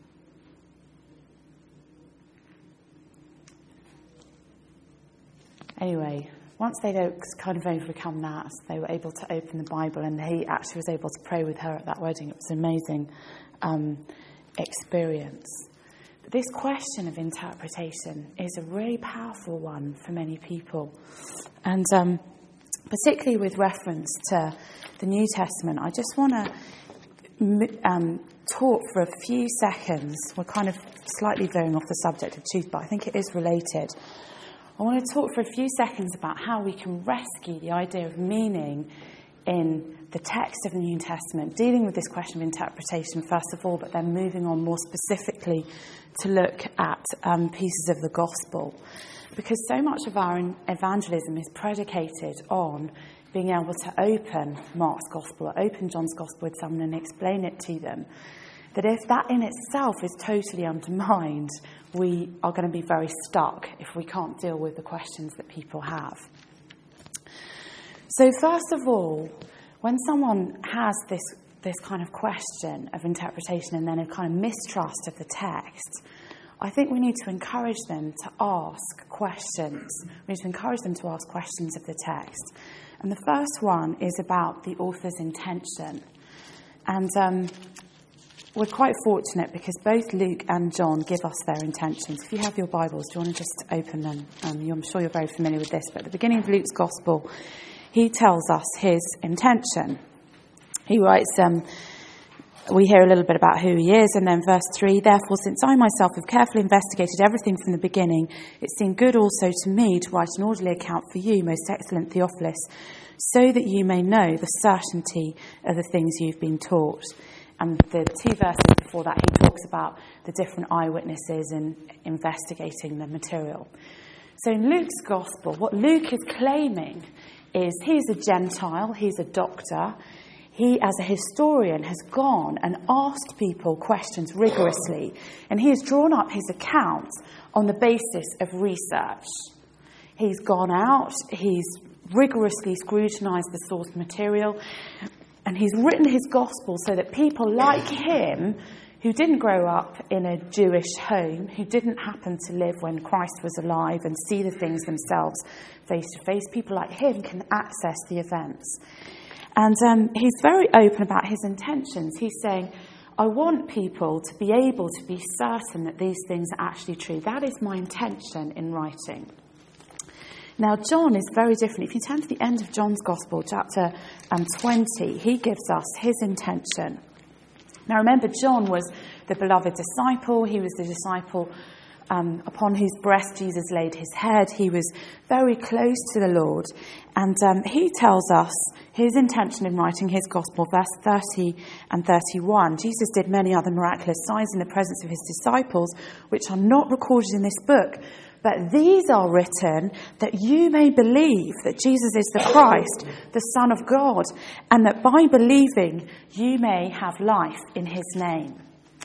Anyway, once they'd kind of overcome that, they were able to open the Bible, and he actually was able to pray with her at that wedding. It was an amazing um, experience. But this question of interpretation is a really powerful one for many people. And um, particularly with reference to the New Testament, I just want to um, talk for a few seconds. We're kind of slightly veering off the subject of truth, but I think it is related. I want to talk for a few seconds about how we can rescue the idea of meaning in the text of the New Testament, dealing with this question of interpretation first of all, but then moving on more specifically to look at um, pieces of the gospel. Because so much of our evangelism is predicated on being able to open Mark's gospel or open John's gospel with someone and explain it to them, that if that in itself is totally undermined, we are going to be very stuck if we can't deal with the questions that people have. So first of all, when someone has this, this kind of question of interpretation and then a kind of mistrust of the text, I think we need to encourage them to ask questions. We need to encourage them to ask questions of the text. And the first one is about the author's intention. And um, we're quite fortunate because both Luke and John give us their intentions. If you have your Bibles, do you want to just open them? Um, I'm sure you're very familiar with this, but at the beginning of Luke's Gospel, he tells us his intention. He writes, um, we hear a little bit about who he is, and then verse three, therefore, since I myself have carefully investigated everything from the beginning, it seemed good also to me to write an orderly account for you, most excellent Theophilus, so that you may know the certainty of the things you've been taught. And the two verses before that, he talks about the different eyewitnesses and investigating the material. So in Luke's gospel, what Luke is claiming is he's a Gentile, he's a doctor. He, as a historian, has gone and asked people questions rigorously, and he has drawn up his accounts on the basis of research. He's gone out, he's rigorously scrutinised the source material, and he's written his gospel so that people like him, who didn't grow up in a Jewish home, who didn't happen to live when Christ was alive and see the things themselves face to face, people like him can access the events. And um, he's very open about his intentions. He's saying, I want people to be able to be certain that these things are actually true. That is my intention in writing. Now, John is very different. If you turn to the end of John's Gospel, chapter um, twenty, he gives us his intention. Now, remember, John was the beloved disciple. He was the disciple um, upon whose breast Jesus laid his head. He was very close to the Lord. And um, he tells us his intention in writing his Gospel, verse thirty and thirty-one. Jesus did many other miraculous signs in the presence of his disciples, which are not recorded in this book. But these are written that you may believe that Jesus is the Christ, the Son of God, and that by believing you may have life in his name.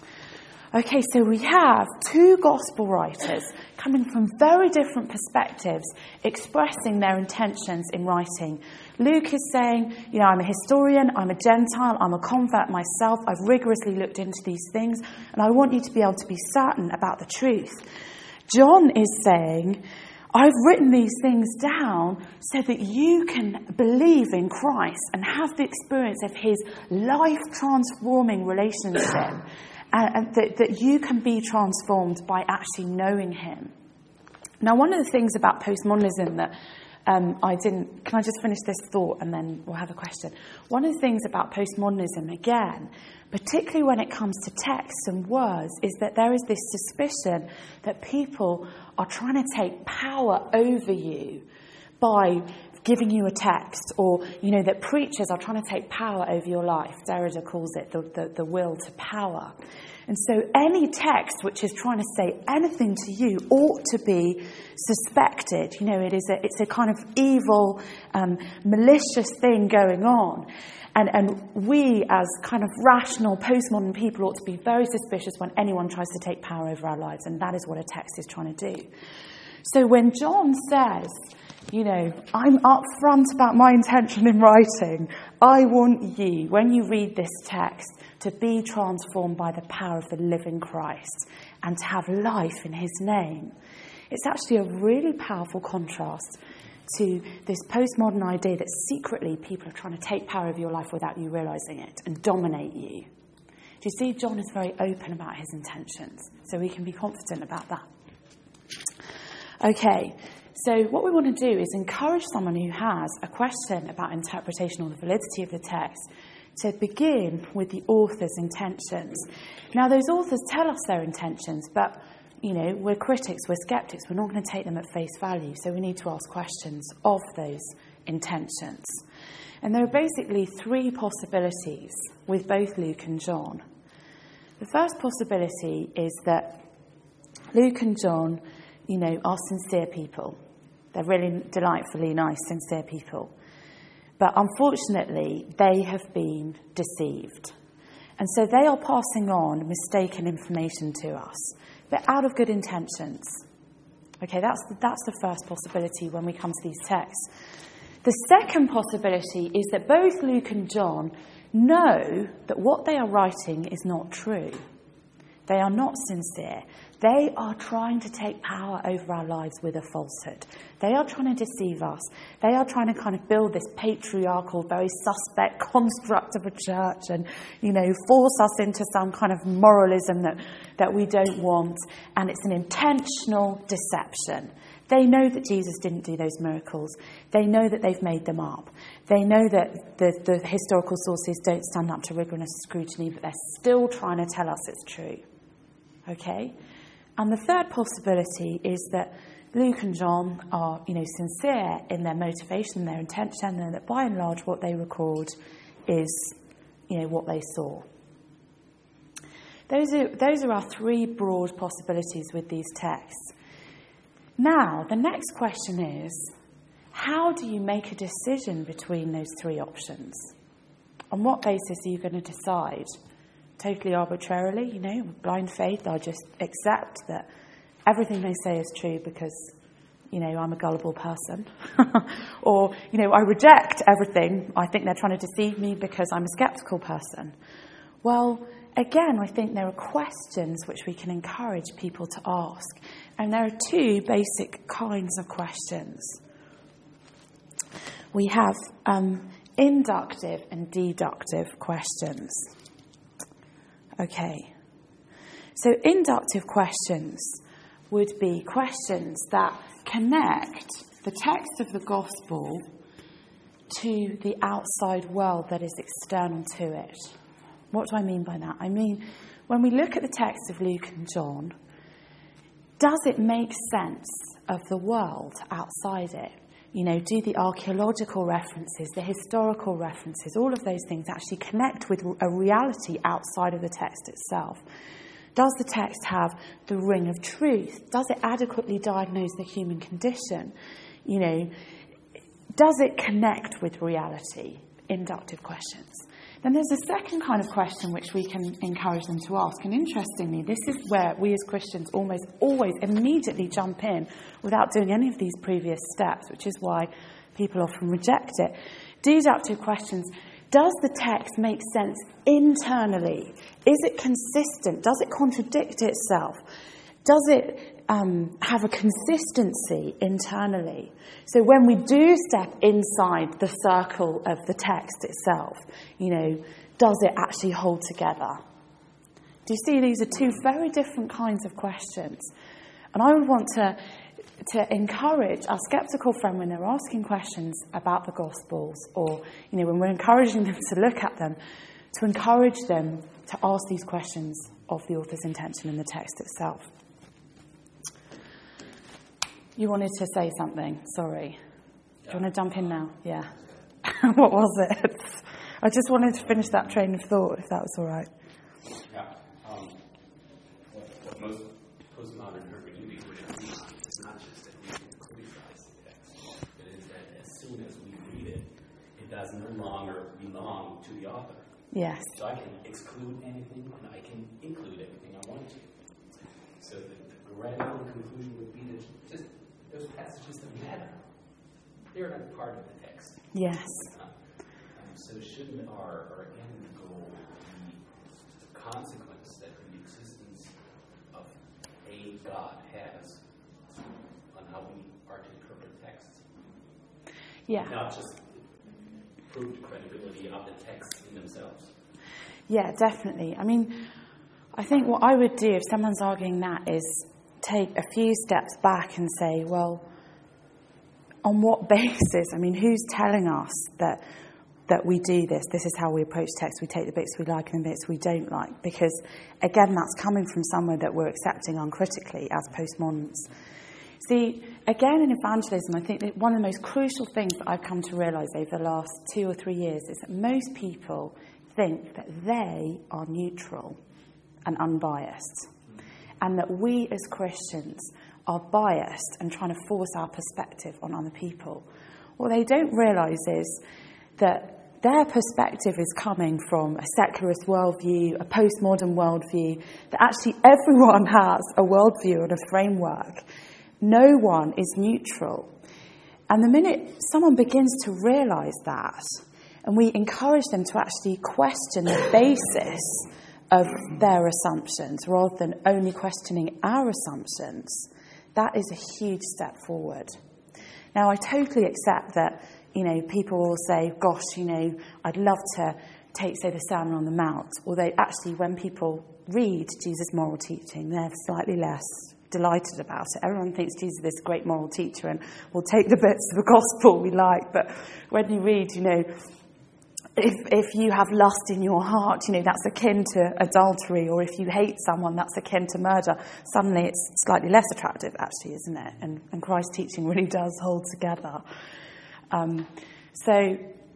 Okay, so we have two gospel writers coming from very different perspectives, expressing their intentions in writing. Luke is saying, you know, I'm a historian, I'm a Gentile, I'm a convert myself, I've rigorously looked into these things, and I want you to be able to be certain about the truth. John is saying, I've written these things down so that you can believe in Christ and have the experience of his life-transforming relationship, and, and that, that you can be transformed by actually knowing him. Now, one of the things about postmodernism that um, I didn't... Can I just finish this thought and then we'll have a question? One of the things about postmodernism, again, particularly when it comes to texts and words, is that there is this suspicion that people are trying to take power over you by giving you a text, or, you know, that preachers are trying to take power over your life. Derrida calls it the, the, the will to power. And so any text which is trying to say anything to you ought to be suspected. You know, it is a, it's a kind of evil, um, malicious thing going on. And, and we, as kind of rational, postmodern people, ought to be very suspicious when anyone tries to take power over our lives. And that is what a text is trying to do. So when John says, you know, I'm upfront about my intention in writing, I want you, when you read this text, to be transformed by the power of the living Christ and to have life in his name. It's actually a really powerful contrast to this postmodern idea that secretly people are trying to take power over your life without you realising it and dominate you. Do you see? John is very open about his intentions, so we can be confident about that. Okay, so what we want to do is encourage someone who has a question about interpretation or the validity of the text to begin with the author's intentions. Now, those authors tell us their intentions, but, you know, we're critics, we're skeptics, we're not going to take them at face value, so we need to ask questions of those intentions. And there are basically three possibilities with both Luke and John. The first possibility is that Luke and John, you know, are sincere people. They're really delightfully nice, sincere people. But unfortunately, they have been deceived. And so they are passing on mistaken information to us, but out of good intentions. Okay, that's the, that's the first possibility when we come to these texts. The second possibility is that both Luke and John know that what they are writing is not true. They are not sincere. They are trying to take power over our lives with a falsehood. They are trying to deceive us. They are trying to kind of build this patriarchal, very suspect construct of a church and, you know, force us into some kind of moralism that, that we don't want. And it's an intentional deception. They know that Jesus didn't do those miracles. They know that they've made them up. They know that the, the historical sources don't stand up to rigorous scrutiny, but they're still trying to tell us it's true. Okay? And the third possibility is that Luke and John are, you know, sincere in their motivation, their intention, and that by and large what they record is, you know, what they saw. Those are, those are our three broad possibilities with these texts. Now, the next question is, how do you make a decision between those three options? On what basis are you going to decide? Totally arbitrarily, you know, blind faith, I just accept that everything they say is true because, you know, I'm a gullible person. Or, you know, I reject everything. I think they're trying to deceive me because I'm a sceptical person. Well, again, I think there are questions which we can encourage people to ask. And there are two basic kinds of questions. We have um, inductive and deductive questions. Okay. So inductive questions would be questions that connect the text of the gospel to the outside world that is external to it. What do I mean by that? I mean, when we look at the text of Luke and John, does it make sense of the world outside it? You know, do the archaeological references, the historical references, all of those things actually connect with a reality outside of the text itself? Does the text have the ring of truth? Does it adequately diagnose the human condition? You know, does it connect with reality? Inductive questions. Then there's a second kind of question which we can encourage them to ask. And interestingly, this is where we as Christians almost always immediately jump in without doing any of these previous steps, which is why people often reject it. Deductive questions. Does the text make sense internally? Is it consistent? Does it contradict itself? Does it um, have a consistency internally? So when we do step inside the circle of the text itself, you know, does it actually hold together? Do you see these are two very different kinds of questions? And I would want to, to encourage our sceptical friend when they're asking questions about the Gospels, or, you know, when we're encouraging them to look at them, to encourage them to ask these questions of the author's intention in the text itself. You wanted to say something, sorry. Do you want to jump in now? Yeah. What was it? I just wanted to finish that train of thought, if that was all right. Yeah. Um, what, what most postmodern hermeneutics would agree on is not just that we can criticize the text, but it is that as soon as we read it, it does no longer belong to the author. Yes. So I can exclude anything and I can include everything I want to. So the, the gradual conclusion would be that just those passages that matter, they're not part of the text. Yes. Uh, um, so shouldn't our, our end goal be the consequence that the existence of a God has on how we are to interpret texts? Yeah. Not just prove the credibility of the texts in themselves. Yeah, definitely. I mean, I think what I would do if someone's arguing that is take a few steps back and say, well, on what basis? I mean, who's telling us that that we do this? This is how we approach text. We take the bits we like and the bits we don't like. Because, again, that's coming from somewhere that we're accepting uncritically as postmoderns. See, again, in evangelism, I think that one of the most crucial things that I've come to realise over the last two or three years is that most people think that they are neutral and unbiased, and that we as Christians are biased and trying to force our perspective on other people. What they don't realise is that their perspective is coming from a secularist worldview, a postmodern worldview, that actually everyone has a worldview and a framework. No one is neutral. And the minute someone begins to realise that, and we encourage them to actually question the basis of their assumptions rather than only questioning our assumptions, that is a huge step forward. Now, I totally accept that, you know, people will say, gosh, you know, I'd love to take, say, the Sermon on the Mount, although actually when people read Jesus' moral teaching, they're slightly less delighted about it. Everyone thinks Jesus is this great moral teacher and we'll take the bits of the gospel we like. But when you read, you know, if if you have lust in your heart, you know, that's akin to adultery. Or if you hate someone, that's akin to murder. Suddenly it's slightly less attractive, actually, isn't it? And, and Christ's teaching really does hold together. Um, so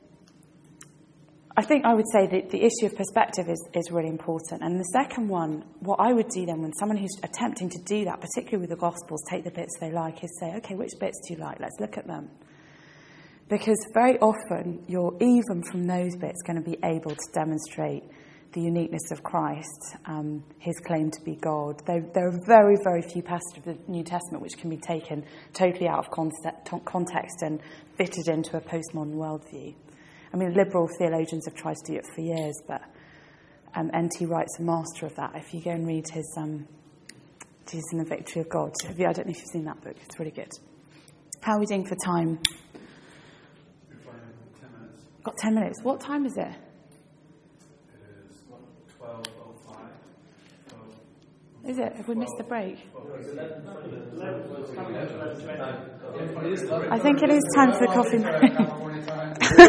I think I would say that the issue of perspective is, is really important. And the second one, what I would do then when someone who's attempting to do that, particularly with the Gospels, take the bits they like, is say, okay, which bits do you like? Let's look at them. Because very often, you're even from those bits going to be able to demonstrate the uniqueness of Christ, um, his claim to be God. There, there are very, very few passages of the New Testament which can be taken totally out of context and fitted into a postmodern worldview. I mean, liberal theologians have tried to do it for years, but um, N T Wright's a master of that. If you go and read his um, Jesus and the Victory of God, have you, I don't know if you've seen that book. It's really good. How are we doing for time? We're fine in ten minutes. Got ten minutes. What time is it? It is twelve oh five. Is it? Have we missed the break? I think it is time for the coffee break.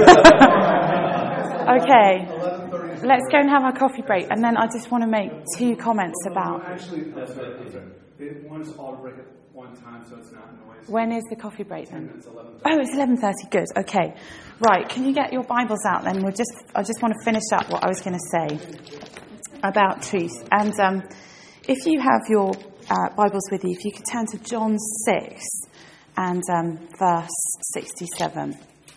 Okay, let's go and have our coffee break, and then I just want to make two comments about. Actually, that's not it. One's all break at one time, so it's not noisy. When is the coffee break then? It's eleven thirty. Oh, it's eleven thirty. Good. Okay, right. Can you get your Bibles out then? We'll just. I just want to finish up what I was going to say about truth, and um, if you have your uh, Bibles with you, if you could turn to John six and um, verse sixty-seven.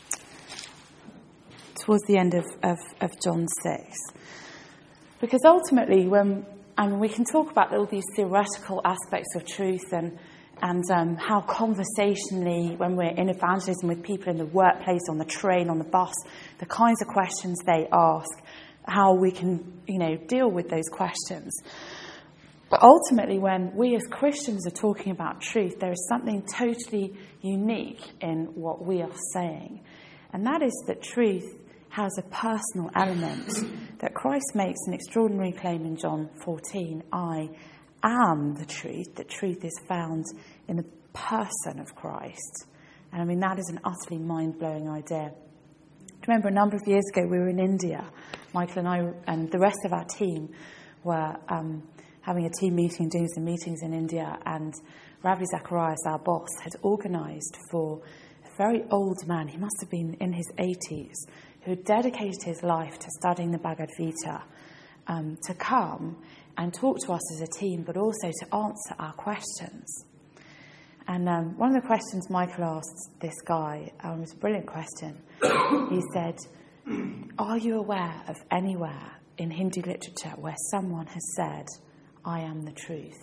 Towards the end of, of, of John six. Because ultimately, when I mean, we can talk about all these theoretical aspects of truth and, and um, how conversationally, when we're in evangelism with people in the workplace, on the train, on the bus, the kinds of questions they ask, how we can, you know, deal with those questions. But ultimately, when we as Christians are talking about truth, there is something totally unique in what we are saying. And that is that truth has a personal element, that Christ makes an extraordinary claim in John fourteen. I am the truth, that truth is found in the person of Christ. And I mean, that is an utterly mind-blowing idea. Remember, a number of years ago, we were in India. Michael and I and the rest of our team were um, having a team meeting, doing some meetings in India, and Ravi Zacharias, our boss, had organised for a very old man, he must have been in his eighties, who had dedicated his life to studying the Bhagavad Gita, um, to come and talk to us as a team, but also to answer our questions. And um, one of the questions Michael asked this guy um, was a brilliant question. He said, are you aware of anywhere in Hindu literature where someone has said, I am the truth?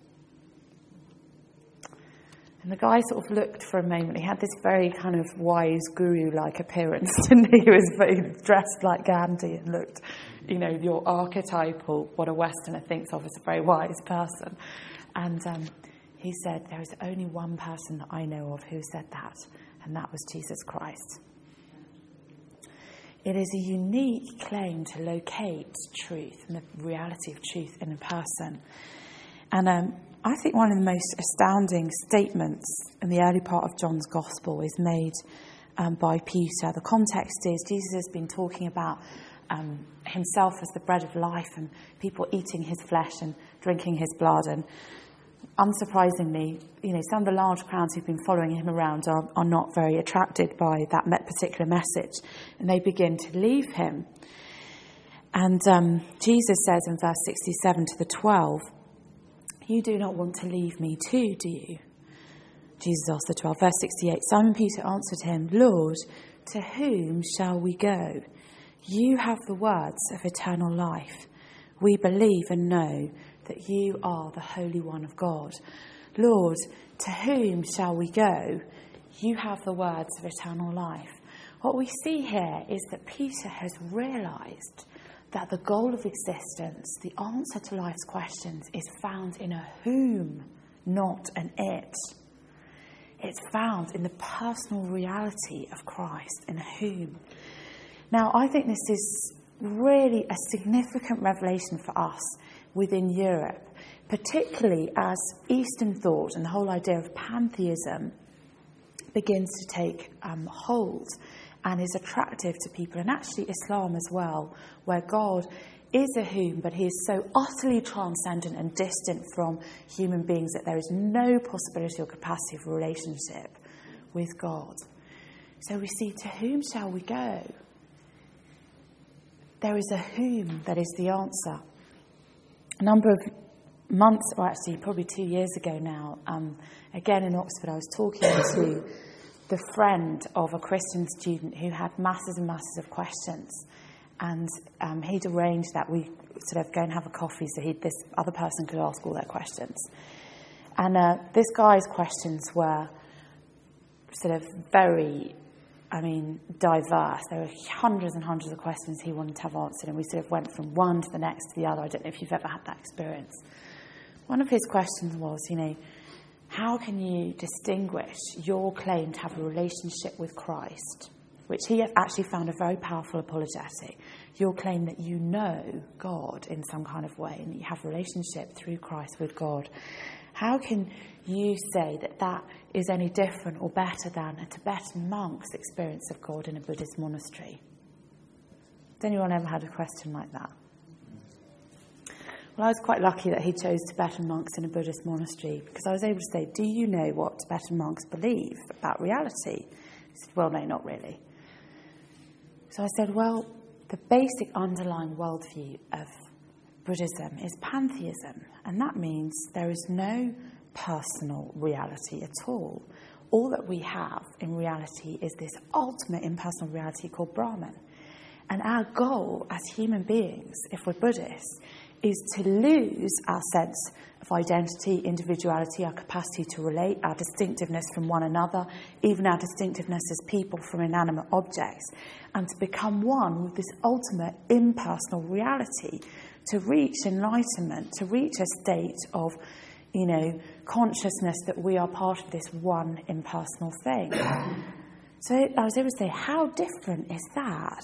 And the guy sort of looked for a moment. He had this very kind of wise guru-like appearance, didn't he? He was very dressed like Gandhi and looked, you know, your archetypal, what a Westerner thinks of as a very wise person. And um, he said, there is only one person that I know of who said that, and that was Jesus Christ. It is a unique claim to locate truth and the reality of truth in a person. And um, I think one of the most astounding statements in the early part of John's Gospel is made um, by Peter. The context is Jesus has been talking about um, himself as the bread of life and people eating his flesh and drinking his blood. And unsurprisingly, you know, some of the large crowds who've been following him around are, are not very attracted by that particular message, and they begin to leave him. And um, Jesus says in verse sixty-seven to the twelve, you do not want to leave me too, do you? Jesus asked the twelve. Verse sixty-eight, Simon Peter answered him, Lord, to whom shall we go? You have the words of eternal life. We believe and know that you are the Holy One of God. Lord, to whom shall we go? You have the words of eternal life. What we see here is that Peter has realised that the goal of existence, the answer to life's questions, is found in a whom, not an it. It's found in the personal reality of Christ, in a whom. Now, I think this is really a significant revelation for us within Europe, particularly as Eastern thought and the whole idea of pantheism begins to take um, hold and is attractive to people, and actually Islam as well, where God is a whom, but he is so utterly transcendent and distant from human beings that there is no possibility or capacity for relationship with God. So we see, to whom shall we go? There is a whom that is the answer. A number of months, or actually probably two years ago now, um, again in Oxford, I was talking to the friend of a Christian student who had masses and masses of questions. And um, he'd arranged that we sort of go and have a coffee so he, this other person could ask all their questions. And uh, this guy's questions were sort of very, I mean, diverse. There were hundreds and hundreds of questions he wanted to have answered, and we sort of went from one to the next to the other. I don't know if you've ever had that experience. One of his questions was, you know, how can you distinguish your claim to have a relationship with Christ, which he actually found a very powerful apologetic, your claim that you know God in some kind of way and that you have a relationship through Christ with God. How can you say that that is any different or better than a Tibetan monk's experience of God in a Buddhist monastery? Has anyone ever had a question like that? Well, I was quite lucky that he chose Tibetan monks in a Buddhist monastery, because I was able to say, do you know what Tibetan monks believe about reality? He said, well, no, not really. So I said, well, the basic underlying worldview of Buddhism is pantheism, and that means there is no personal reality at all. All that we have in reality is this ultimate impersonal reality called Brahman. And our goal as human beings, if we're Buddhists, is to lose our sense of identity, individuality, our capacity to relate, our distinctiveness from one another, even our distinctiveness as people from inanimate objects, and to become one with this ultimate impersonal reality, to reach enlightenment, to reach a state of, you know, consciousness that we are part of this one impersonal thing. So I was able to say, how different is that?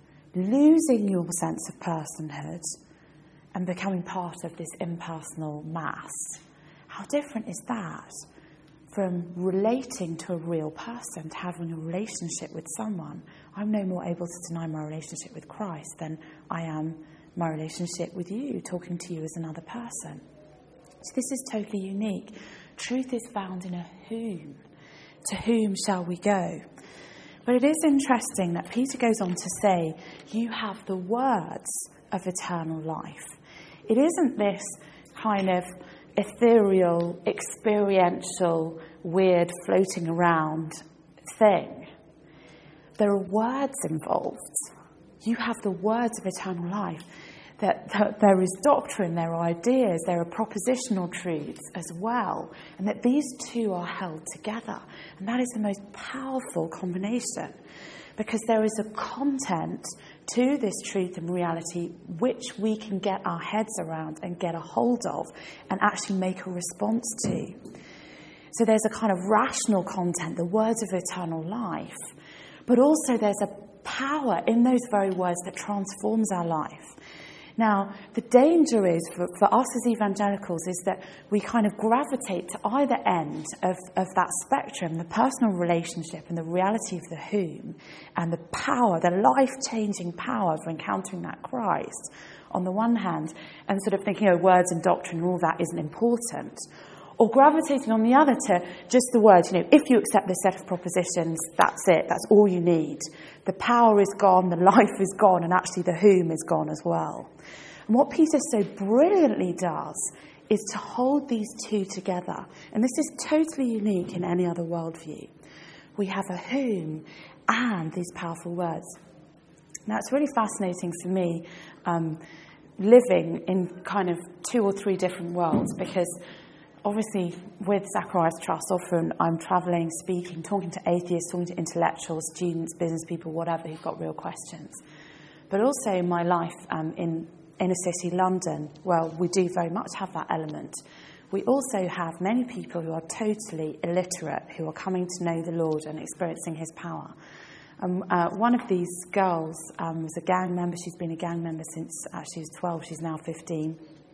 Losing your sense of personhood and becoming part of this impersonal mass. How different is that from relating to a real person, to having a relationship with someone? I'm no more able to deny my relationship with Christ than I am my relationship with you, talking to you as another person. So this is totally unique. Truth is found in a whom. To whom shall we go? But it is interesting that Peter goes on to say, you have the words of eternal life. It isn't this kind of ethereal, experiential, weird, floating around thing. There are words involved. You have the words of eternal life. That, that there is doctrine, there are ideas, there are propositional truths as well, and that these two are held together. And that is the most powerful combination, because there is a content to this truth and reality which we can get our heads around and get a hold of and actually make a response to. So there's a kind of rational content, the words of eternal life, but also there's a power in those very words that transforms our life. Now, the danger is, for, for us as evangelicals, is that we kind of gravitate to either end of, of that spectrum, the personal relationship and the reality of the whom, and the power, the life-changing power of encountering that Christ, on the one hand, and sort of thinking, oh, words and doctrine and all that isn't important. Or gravitating on the other to just the words, you know, if you accept this set of propositions, that's it, that's all you need. The power is gone, the life is gone, and actually the whom is gone as well. And what Peter so brilliantly does is to hold these two together. And this is totally unique in any other worldview. We have a whom and these powerful words. Now, it's really fascinating for me um, living in kind of two or three different worlds, because obviously, with Zacharias Trust, often I'm travelling, speaking, talking to atheists, talking to intellectuals, students, business people, whatever, who've got real questions. But also in my life um, in inner city London, well, we do very much have that element. We also have many people who are totally illiterate, who are coming to know the Lord and experiencing his power. Um, uh, one of these girls um, was a gang member. She's been a gang member since uh, she was twelve. She's now fifteen.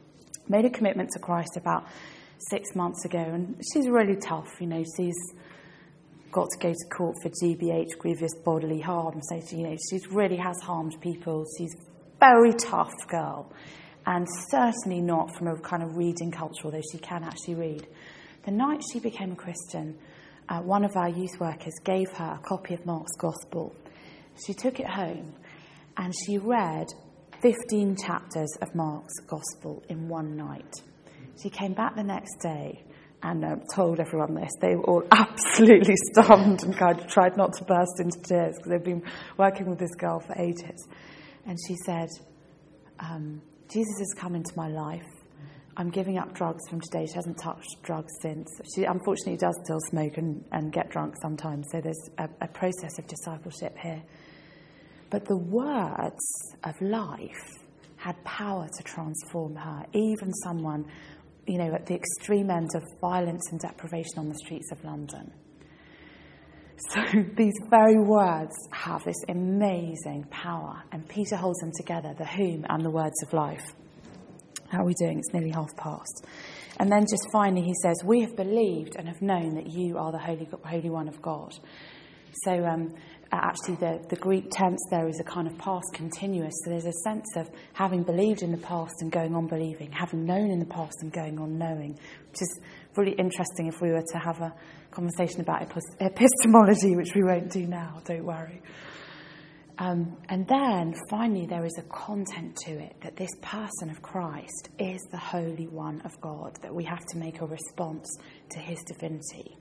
made a commitment to Christ about six months ago, and she's really tough. You know, she's got to go to court for G B H, grievous bodily harm. So she, you know, she really has harmed people. She's a very tough girl, and certainly not from a kind of reading culture, although she can actually read. The night she became a Christian, uh, one of our youth workers gave her a copy of Mark's Gospel. She took it home, and she read fifteen chapters of Mark's Gospel in one night. She came back the next day and uh, told everyone this. They were all absolutely stunned and kind of tried not to burst into tears because they've been working with this girl for ages. And she said, um, Jesus has come into my life. I'm giving up drugs from today. She hasn't touched drugs since. She unfortunately does still smoke and, and get drunk sometimes, so there's a, a process of discipleship here. But the words of life had power to transform her, even someone, you know, at the extreme end of violence and deprivation on the streets of London. So these very words have this amazing power, and Peter holds them together, the whom and the words of life. How are we doing? It's nearly half past. And then just finally he says, we have believed and have known that you are the Holy, Holy One of God. So um, actually the, the Greek tense there is a kind of past continuous. So there's a sense of having believed in the past and going on believing, having known in the past and going on knowing, which is really interesting if we were to have a conversation about epistemology, which we won't do now, don't worry. Um, and then, finally, there is a content to it, that this person of Christ is the Holy One of God, that we have to make a response to his divinity.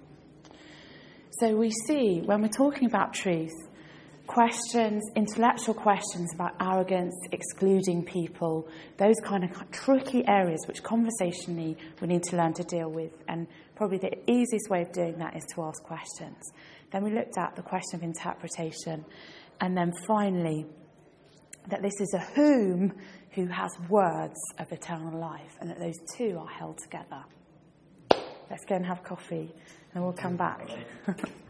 So we see, when we're talking about truth, questions, intellectual questions about arrogance, excluding people, those kind of tricky areas which conversationally we need to learn to deal with. And probably the easiest way of doing that is to ask questions. Then we looked at the question of interpretation. And then finally, that this is a whom who has words of eternal life, and that those two are held together. Let's go and have coffee, and we'll come back.